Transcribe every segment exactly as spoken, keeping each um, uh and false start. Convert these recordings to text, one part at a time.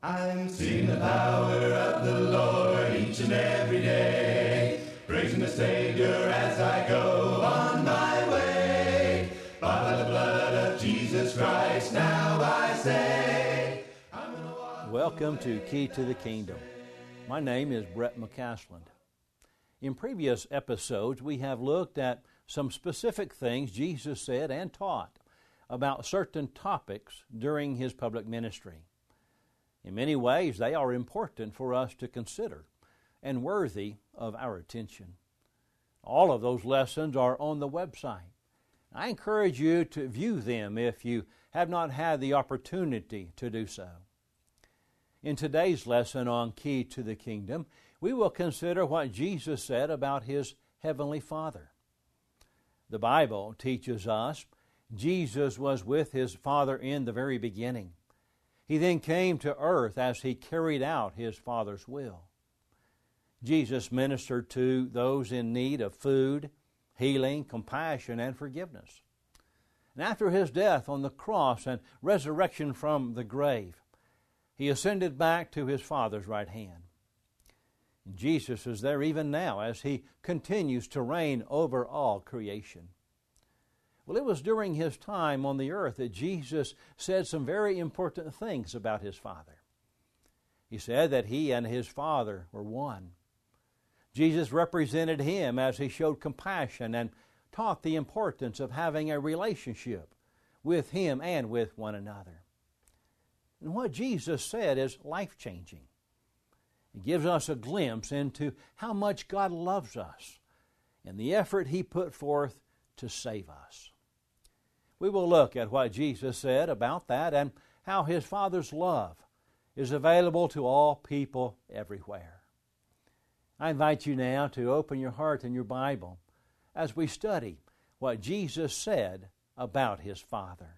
I'm seeing the power of the Lord each and every day, praising the Savior as I go on my way. By the blood of Jesus Christ, now I say, I'm gonna walk. Welcome to Key to the Kingdom. My name is Brett McCasland. In previous episodes, we have looked at some specific things Jesus said and taught about certain topics during his public ministry. In many ways, they are important for us to consider and worthy of our attention. All of those lessons are on the website. I encourage you to view them if you have not had the opportunity to do so. In today's lesson on Key to the Kingdom, we will consider what Jesus said about his Heavenly Father. The Bible teaches us Jesus was with his Father in the very beginning. He then came to earth as he carried out his Father's will. Jesus ministered to those in need of food, healing, compassion, and forgiveness. And after his death on the cross and resurrection from the grave, he ascended back to his Father's right hand. And Jesus is there even now as he continues to reign over all creation. Well, it was during his time on the earth that Jesus said some very important things about his Father. He said that he and his Father were one. Jesus represented him as he showed compassion and taught the importance of having a relationship with him and with one another. And what Jesus said is life-changing. It gives us a glimpse into how much God loves us and the effort he put forth to save us. We will look at what Jesus said about that and how his Father's love is available to all people everywhere. I invite you now to open your heart and your Bible as we study what Jesus said about his Father.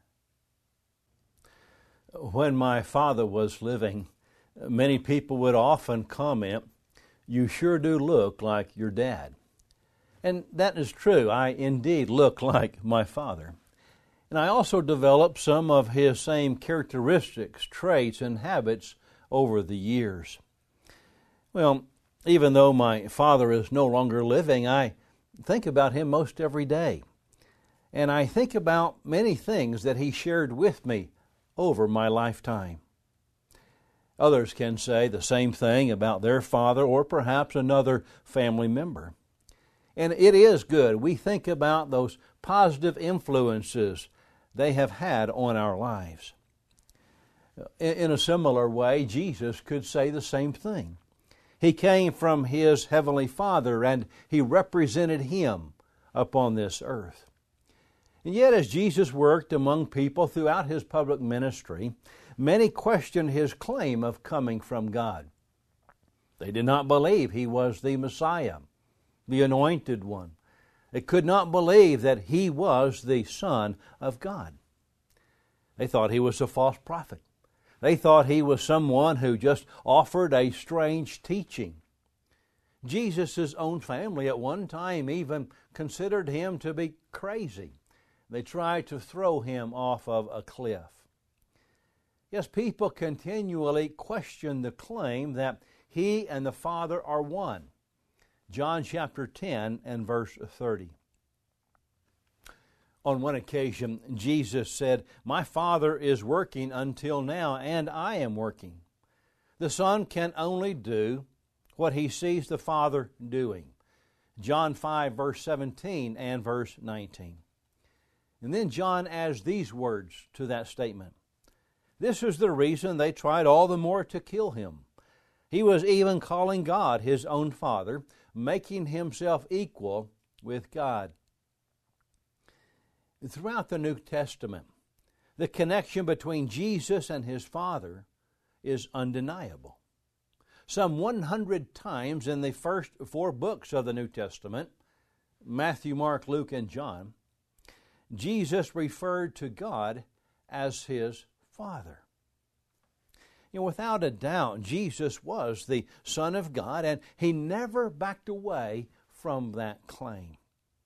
When my father was living, many people would often comment, "You sure do look like your dad." And that is true. I indeed look like my father. And I also developed some of his same characteristics, traits, and habits over the years. Well, even though my father is no longer living, I think about him most every day. And I think about many things that he shared with me over my lifetime. Others can say the same thing about their father or perhaps another family member. And it is good. We think about those positive influences they have had on our lives. In a similar way, Jesus could say the same thing. He came from his Heavenly Father and he represented him upon this earth. And yet as Jesus worked among people throughout his public ministry, many questioned his claim of coming from God. They did not believe he was the Messiah, the Anointed One. They could not believe that he was the Son of God. They thought he was a false prophet. They thought he was someone who just offered a strange teaching. Jesus' own family at one time even considered him to be crazy. They tried to throw him off of a cliff. Yes, people continually question the claim that he and the Father are one. John chapter ten and verse thirty. On one occasion, Jesus said, "My Father is working until now, and I am working." The Son can only do what he sees the Father doing. John five, verse seventeen and verse nineteen. And then John adds these words to that statement. This is the reason they tried all the more to kill him. He was even calling God his own Father, making himself equal with God. Throughout the New Testament, the connection between Jesus and his Father is undeniable. Some one hundred times in the first four books of the New Testament, Matthew, Mark, Luke, and John, Jesus referred to God as his Father. You know, without a doubt, Jesus was the Son of God, and he never backed away from that claim.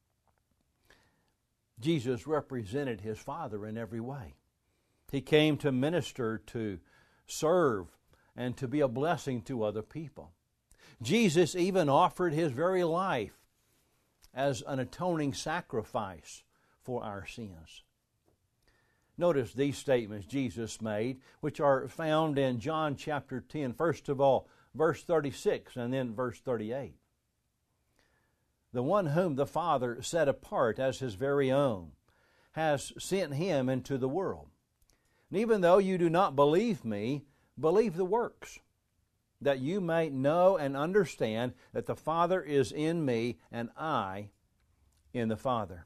Jesus represented his Father in every way. He came to minister, to serve, and to be a blessing to other people. Jesus even offered His very life as an atoning sacrifice for our sins. Notice these statements Jesus made, which are found in John chapter ten. First of all, verse thirty-six and then verse thirty-eight. The one whom the Father set apart as His very own has sent Him into the world. And even though you do not believe me, believe the works, that you may know and understand that the Father is in me and I in the Father.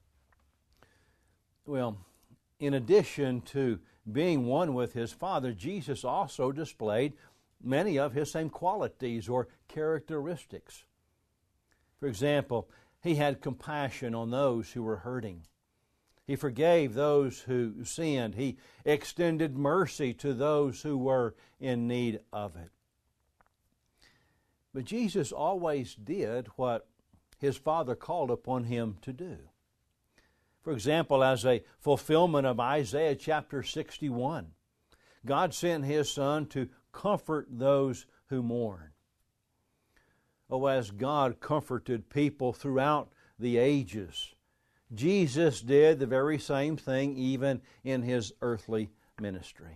Well, in addition to being one with His Father, Jesus also displayed many of His same qualities or characteristics. For example, He had compassion on those who were hurting. He forgave those who sinned. He extended mercy to those who were in need of it. But Jesus always did what His Father called upon Him to do. For example, as a fulfillment of Isaiah chapter sixty-one, God sent His Son to comfort those who mourn. Oh, as God comforted people throughout the ages, Jesus did the very same thing even in His earthly ministry.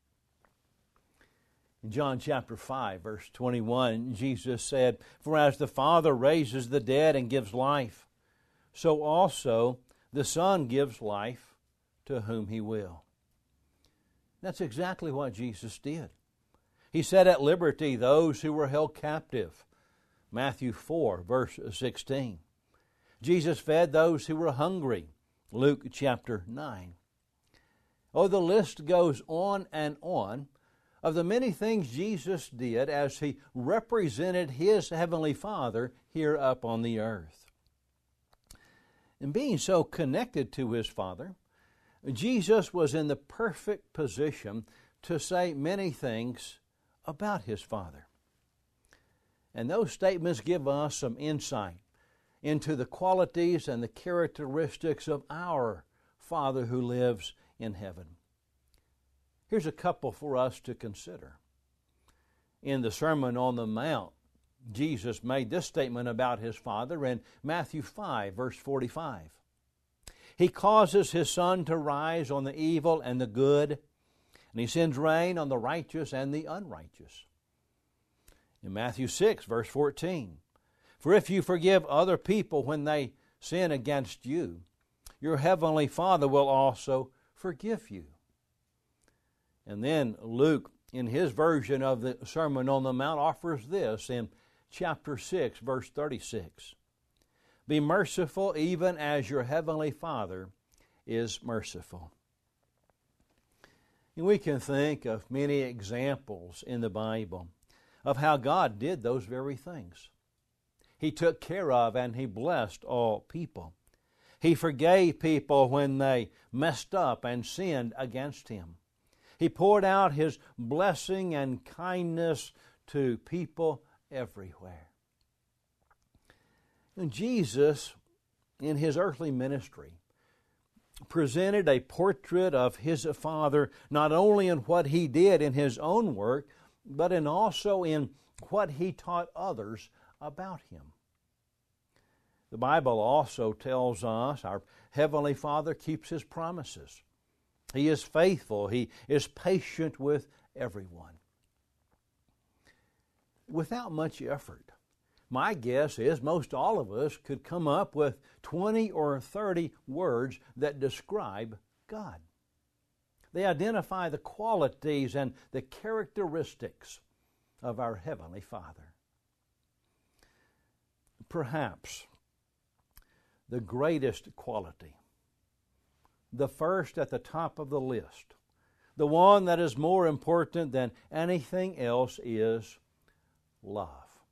In John chapter five, verse twenty-one, Jesus said, "For as the Father raises the dead and gives life, so also the Son gives life to whom He will." That's exactly what Jesus did. He set at liberty those who were held captive. Matthew four, verse sixteen. Jesus fed those who were hungry. Luke chapter nine. Oh, the list goes on and on of the many things Jesus did as He represented His Heavenly Father here up on the earth. And being so connected to His Father, Jesus was in the perfect position to say many things about His Father. And those statements give us some insight into the qualities and the characteristics of our Father who lives in heaven. Here's a couple for us to consider. In the Sermon on the Mount, Jesus made this statement about His Father in Matthew five, verse forty-five. He causes His sun to rise on the evil and the good, and He sends rain on the righteous and the unrighteous. In Matthew six, verse fourteen, for if you forgive other people when they sin against you, your heavenly Father will also forgive you. And then Luke, in his version of the Sermon on the Mount, offers this in chapter six, verse thirty-six. Be merciful even as your heavenly Father is merciful. And we can think of many examples in the Bible of how God did those very things. He took care of and He blessed all people. He forgave people when they messed up and sinned against Him. He poured out His blessing and kindness to people everywhere. And Jesus, in His earthly ministry, presented a portrait of His Father not only in what He did in His own work, but in also in what He taught others about Him. The Bible also tells us our Heavenly Father keeps His promises. He is faithful. He is patient with everyone. Without much effort, my guess is most all of us could come up with twenty or thirty words that describe God. They identify the qualities and the characteristics of our Heavenly Father. Perhaps the greatest quality, the first at the top of the list, the one that is more important than anything else, is love.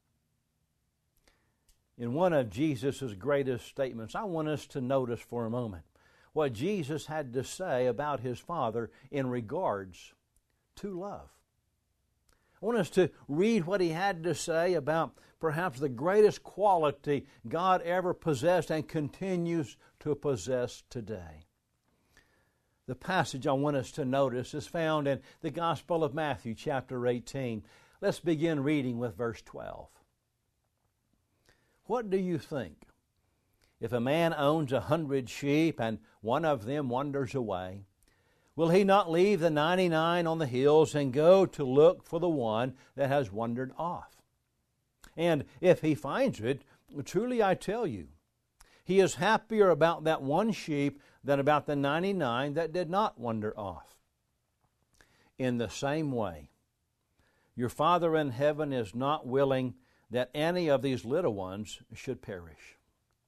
In one of Jesus' greatest statements, I want us to notice for a moment what Jesus had to say about His Father in regards to love. I want us to read what He had to say about perhaps the greatest quality God ever possessed and continues to possess today. The passage I want us to notice is found in the Gospel of Matthew, chapter eighteen. Let's begin reading with verse twelve. What do you think? If a man owns a hundred sheep and one of them wanders away, will he not leave the ninety-nine on the hills and go to look for the one that has wandered off? And if he finds it, truly I tell you, he is happier about that one sheep than about the ninety-nine that did not wander off. In the same way, your Father in heaven is not willing that any of these little ones should perish.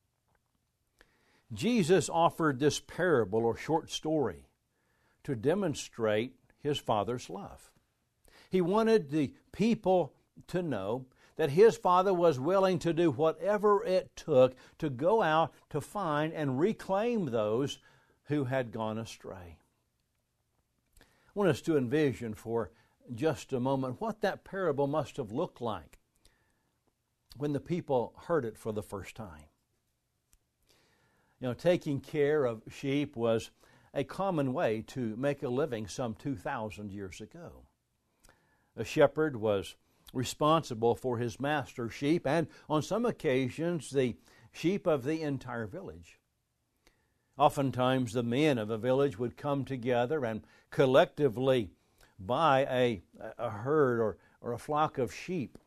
Jesus offered this parable or short story to demonstrate His Father's love. He wanted the people to know that His Father was willing to do whatever it took to go out to find and reclaim those who had gone astray. I want us to envision for just a moment what that parable must have looked like when the people heard it for the first time. You know, taking care of sheep was a common way to make a living some two thousand years ago. A shepherd was responsible for his master's sheep, and on some occasions the sheep of the entire village. Oftentimes the men of a village would come together and collectively buy a, a herd or, or a flock of sheep.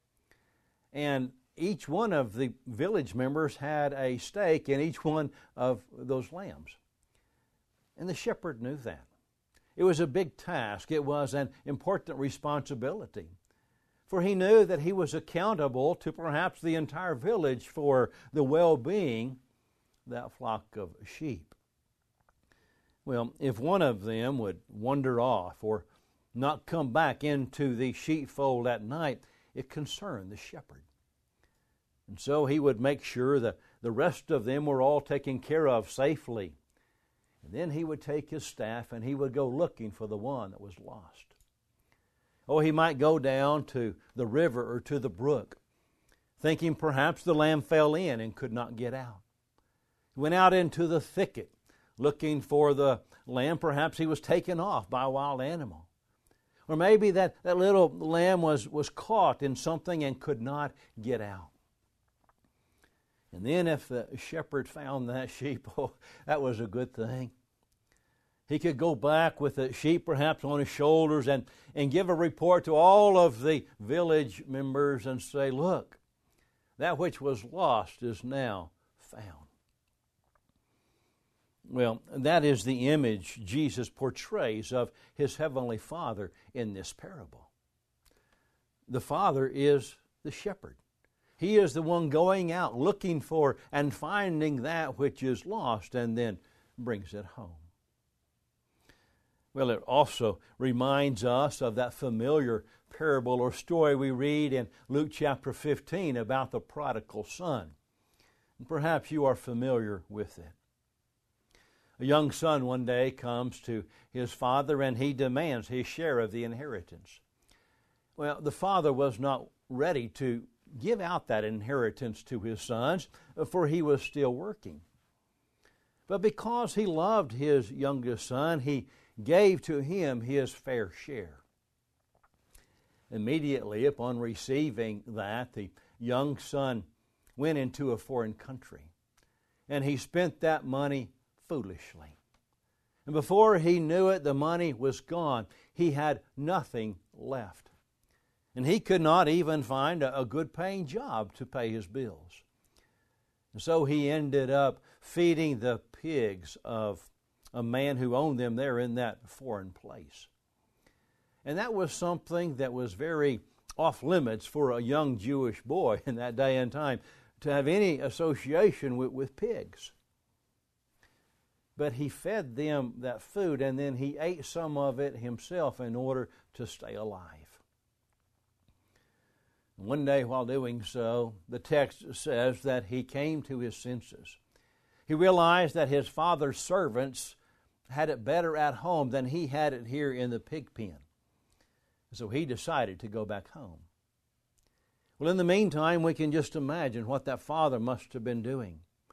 And each one of the village members had a stake in each one of those lambs. And the shepherd knew that. It was a big task. It was an important responsibility. For he knew that he was accountable to perhaps the entire village for the well-being of that flock of sheep. Well, if one of them would wander off or not come back into the sheepfold at night, it concerned the shepherd. And so he would make sure that the rest of them were all taken care of safely. And then he would take his staff and he would go looking for the one that was lost. Or he might go down to the river or to the brook, thinking perhaps the lamb fell in and could not get out. He went out into the thicket, looking for the lamb. Perhaps he was taken off by a wild animal. Or maybe that, that little lamb was, was caught in something and could not get out. And then if the shepherd found that sheep, oh, that was a good thing. He could go back with the sheep perhaps on his shoulders and, and give a report to all of the village members and say, look, that which was lost is now found. Well, that is the image Jesus portrays of His Heavenly Father in this parable. The Father is the shepherd. He is the one going out looking for and finding that which is lost and then brings it home. Well, it also reminds us of that familiar parable or story we read in Luke chapter fifteen about the prodigal son. And perhaps you are familiar with it. A young son one day comes to his father and he demands his share of the inheritance. Well, the father was not ready to give out that inheritance to his sons, for he was still working. But because he loved his youngest son, he gave to him his fair share. Immediately upon receiving that, the young son went into a foreign country, and he spent that money foolishly. And before he knew it, the money was gone. He had nothing left. And he could not even find a, a good paying job to pay his bills. And so he ended up feeding the pigs of a man who owned them there in that foreign place. And that was something that was very off limits for a young Jewish boy in that day and time to have any association with, with pigs. But he fed them that food and then he ate some of it himself in order to stay alive. One day while doing so, the text says that he came to his senses. He realized that his father's servants had it better at home than he had it here in the pig pen. So he decided to go back home. Well, in the meantime, we can just imagine what that father must have been doing.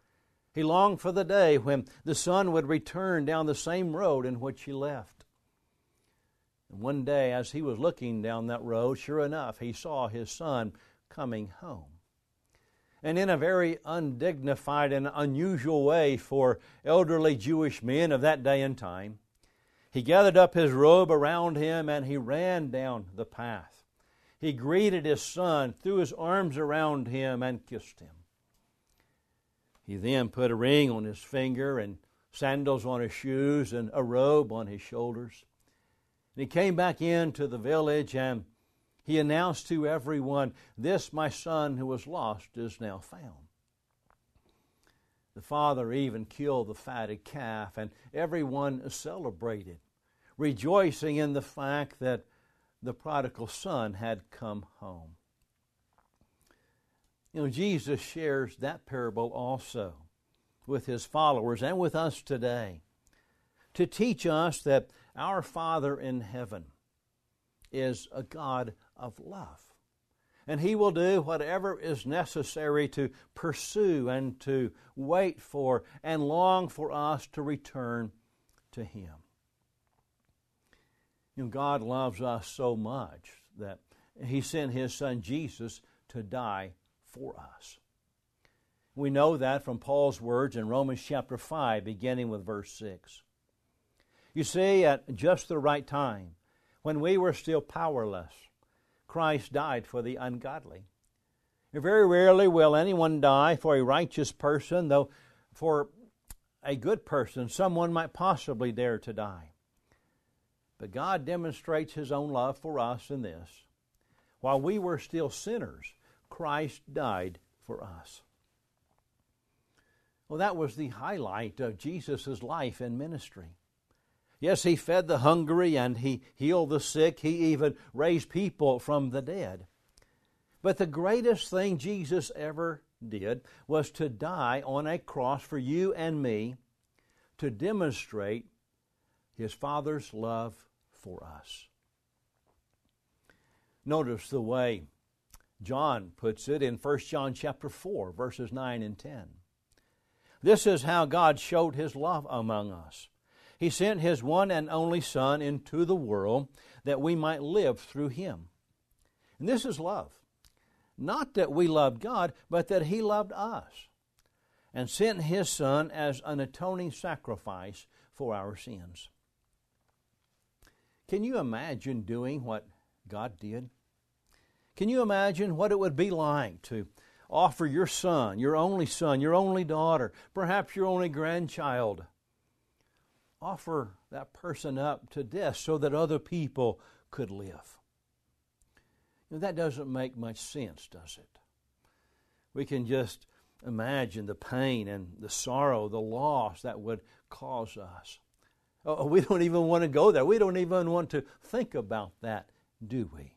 He longed for the day when the son would return down the same road in which he left. And one day, as he was looking down that road, sure enough, he saw his son coming home. And in a very undignified and unusual way for elderly Jewish men of that day and time, he gathered up his robe around him and he ran down the path. He greeted his son, threw his arms around him, and kissed him. He then put a ring on his finger and sandals on his shoes and a robe on his shoulders. And he came back into the village and he announced to everyone, "This my son who was lost is now found." The father even killed the fatted calf, and everyone celebrated, rejoicing in the fact that the prodigal son had come home. You know, Jesus shares that parable also with his followers and with us today to teach us that our Father in heaven is a God of love. And He will do whatever is necessary to pursue and to wait for and long for us to return to Him. You know, God loves us so much that He sent His Son Jesus to die for us. We know that from Paul's words in Romans chapter five, beginning with verse six. You see, at just the right time, when we were still powerless, Christ died for the ungodly. Very rarely will anyone die for a righteous person, though for a good person, someone might possibly dare to die. But God demonstrates His own love for us in this. While we were still sinners, Christ died for us. Well, that was the highlight of Jesus' life and ministry. Yes, He fed the hungry and He healed the sick. He even raised people from the dead. But the greatest thing Jesus ever did was to die on a cross for you and me to demonstrate His Father's love for us. Notice the way John puts it in First John chapter four, verses nine and ten. This is how God showed His love among us. He sent His one and only Son into the world that we might live through Him. And this is love. Not that we loved God, but that He loved us and sent His Son as an atoning sacrifice for our sins. Can you imagine doing what God did? Can you imagine what it would be like to offer your son, your only son, your only daughter, perhaps your only grandchild, offer that person up to death so that other people could live? You know, that doesn't make much sense, does it? We can just imagine the pain and the sorrow, the loss that would cause us. Oh, we don't even want to go there. We don't even want to think about that, do we?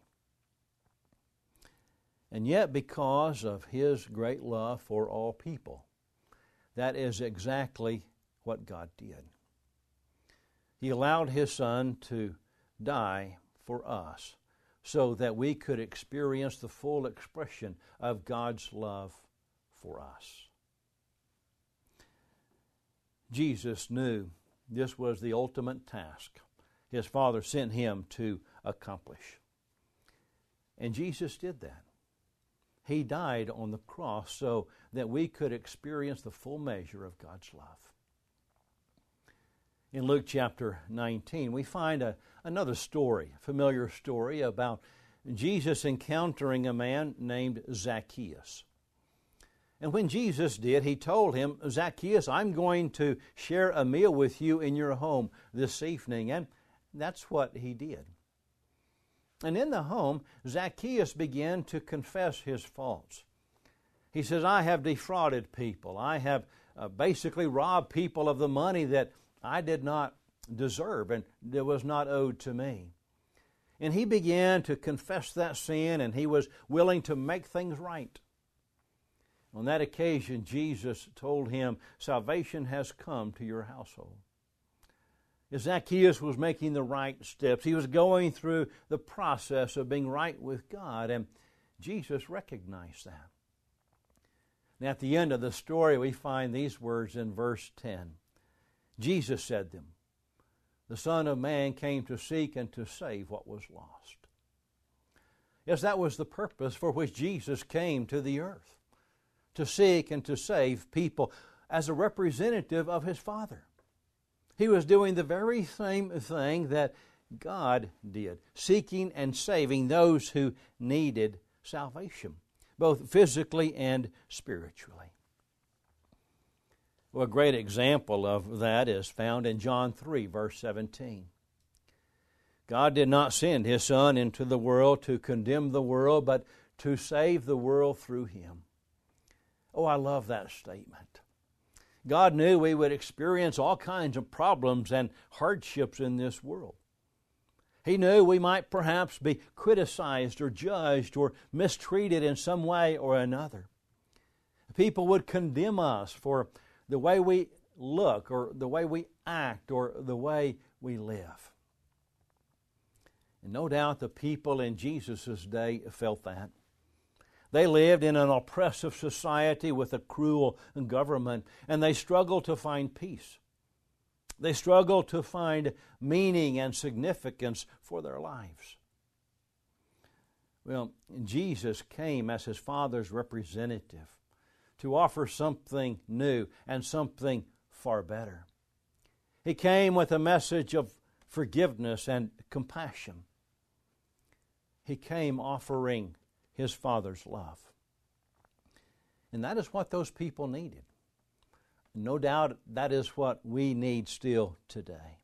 And yet, because of His great love for all people, that is exactly what God did. He allowed His Son to die for us so that we could experience the full expression of God's love for us. Jesus knew this was the ultimate task His Father sent Him to accomplish. And Jesus did that. He died on the cross so that we could experience the full measure of God's love. In Luke chapter nineteen, we find a, another story, a familiar story about Jesus encountering a man named Zacchaeus. And when Jesus did, He told him, "Zacchaeus, I'm going to share a meal with you in your home this evening." And that's what he did. And in the home, Zacchaeus began to confess his faults. He says, "I have defrauded people. I have uh, basically robbed people of the money that I did not deserve and that was not owed to me." And he began to confess that sin, and he was willing to make things right. On that occasion, Jesus told him, "Salvation has come to your household." Zacchaeus was making the right steps. He was going through the process of being right with God, and Jesus recognized that. And at the end of the story, we find these words in verse ten. Jesus said them, "The Son of Man came to seek and to save what was lost." Yes, that was the purpose for which Jesus came to the earth, to seek and to save people as a representative of His Father. He was doing the very same thing that God did, seeking and saving those who needed salvation, both physically and spiritually. Well, a great example of that is found in John three, verse seventeen. God did not send His Son into the world to condemn the world, but to save the world through Him. Oh, I love that statement. God knew we would experience all kinds of problems and hardships in this world. He knew we might perhaps be criticized or judged or mistreated in some way or another. People would condemn us for the way we look or the way we act or the way we live. And no doubt the people in Jesus' day felt that. They lived in an oppressive society with a cruel government, and they struggled to find peace. They struggled to find meaning and significance for their lives. Well, Jesus came as His Father's representative to offer something new and something far better. He came with a message of forgiveness and compassion. He came offering His Father's love. And that is what those people needed. No doubt that is what we need still today.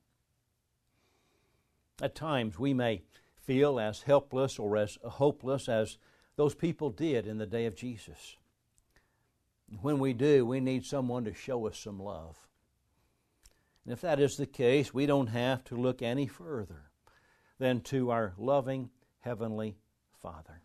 At times we may feel as helpless or as hopeless as those people did in the day of Jesus. When we do, we need someone to show us some love. And if that is the case, we don't have to look any further than to our loving Heavenly Father.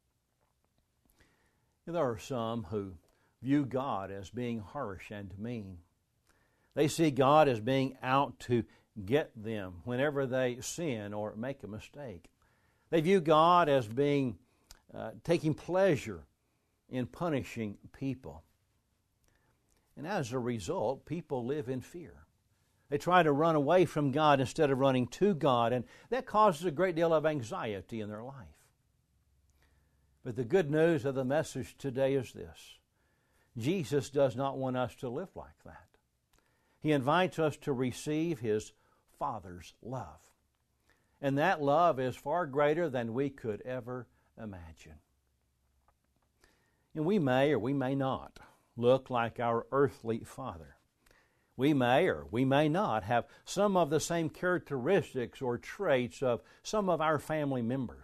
There are some who view God as being harsh and mean. They see God as being out to get them whenever they sin or make a mistake. They view God as being uh, taking pleasure in punishing people. And as a result, people live in fear. They try to run away from God instead of running to God, and that causes a great deal of anxiety in their life. But the good news of the message today is this: Jesus does not want us to live like that. He invites us to receive His Father's love. And that love is far greater than we could ever imagine. And we may or we may not look like our earthly father. We may or we may not have some of the same characteristics or traits of some of our family members.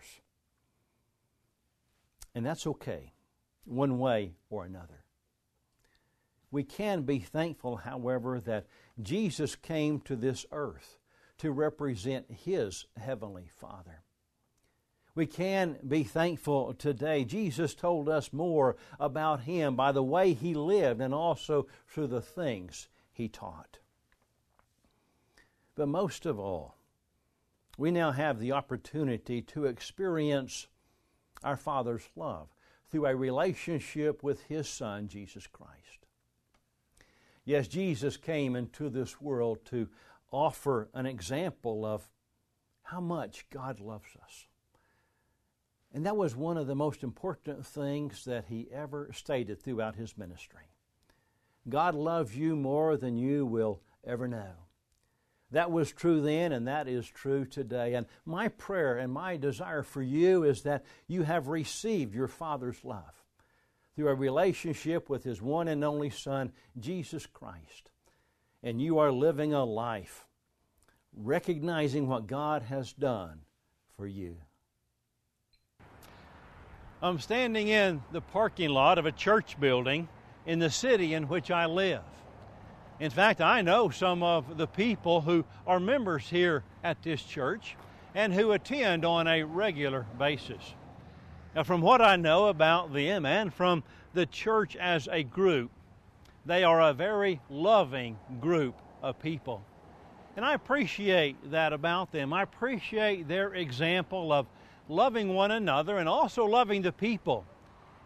And that's okay, one way or another. We can be thankful, however, that Jesus came to this earth to represent His Heavenly Father. We can be thankful today. Jesus told us more about Him by the way He lived and also through the things He taught. But most of all, we now have the opportunity to experience our Father's love through a relationship with His Son, Jesus Christ. Yes, Jesus came into this world to offer an example of how much God loves us. And that was one of the most important things that He ever stated throughout His ministry. God loves you more than you will ever know. That was true then, and that is true today. And my prayer and my desire for you is that you have received your Father's love through a relationship with His one and only Son, Jesus Christ. And you are living a life recognizing what God has done for you. I'm standing in the parking lot of a church building in the city in which I live. In fact, I know some of the people who are members here at this church and who attend on a regular basis. Now, from what I know about them and from the church as a group, they are a very loving group of people. And I appreciate that about them. I appreciate their example of loving one another and also loving the people